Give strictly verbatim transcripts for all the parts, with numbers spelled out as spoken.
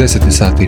deset sati.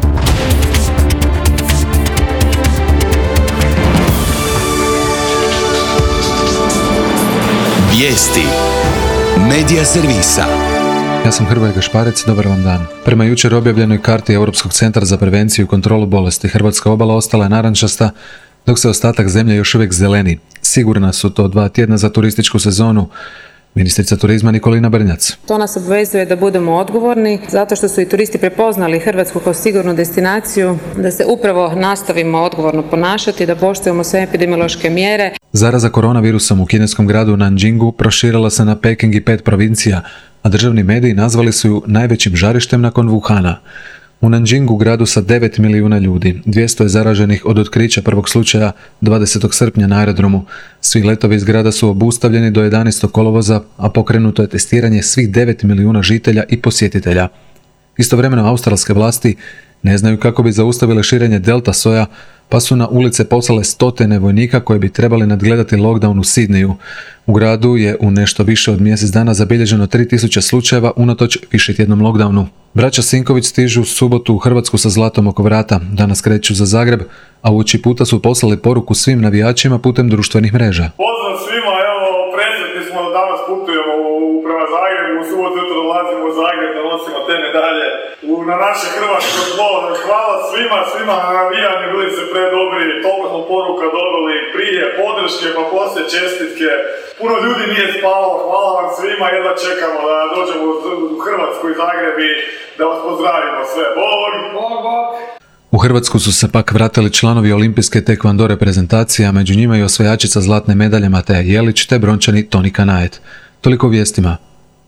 Vijesti Medija servisa. Ja sam Hrvoje Gašparec, dobar vam dan. Prema jučer objavljenoj karti Europskog centra za prevenciju i kontrolu bolesti, hrvatska obala ostala je narančasta, dok se ostatak zemlje još uvijek zeleni. Sigurna su to dva tjedna za turističku sezonu. Ministrica turizma Nikolina Brnjac. To nas obvezuje da budemo odgovorni, zato što su i turisti prepoznali Hrvatsku kao sigurnu destinaciju, da se upravo nastavimo odgovorno ponašati, da poštujemo sve epidemiološke mjere. Zaraza koronavirusom u kineskom gradu Nanjingu proširila se na Peking i pet provincija, a državni mediji nazvali su ju najvećim žarištem nakon Wuhana. U Nanjingu, gradu sa devet milijuna ljudi, dvjesto je zaraženih od otkrića prvog slučaja dvadesetog srpnja na aerodromu. Svi letovi iz grada su obustavljeni do jedanaestog kolovoza, a pokrenuto je testiranje svih devet milijuna žitelja i posjetitelja. Istovremeno australske vlasti ne znaju kako bi zaustavile širenje delta soja, pa su na ulice poslale stotine vojnika koji bi trebali nadgledati lockdown u Sidneju. U gradu je u nešto više od mjesec dana zabilježeno tri tisuće slučajeva unatoč višetjednom lockdownu. Braća Sinković stižu u subotu u Hrvatsku sa zlatom oko vrata. Danas kreću za Zagreb, a uoči puta su poslali poruku svim navijačima putem društvenih mreža. Pozdrav svima, evo presretni smo da danas putujemo u prema Zagrebu, u subotu jutro dolazimo u Zagreb, da nosimo te medalje u, na naše hrvatsko tlo. Hvala svima, svima na navijanju, bili se predobri, toliko smo poruka dobili prije, podrške, pa poslije čestitke. Puno ljudi nije spalo, hvala vam svima, jedva čekamo da dođemo u Hrvatsku i Zagreb i da vas pozdravimo sve. Bog, bog, bog! U Hrvatsku su se pak vratili članovi olimpijske tekvando reprezentacije, a među njima i osvajačica zlatne medalje Mateja Jelić te brončani Toni Kanaet. Toliko u vijestima.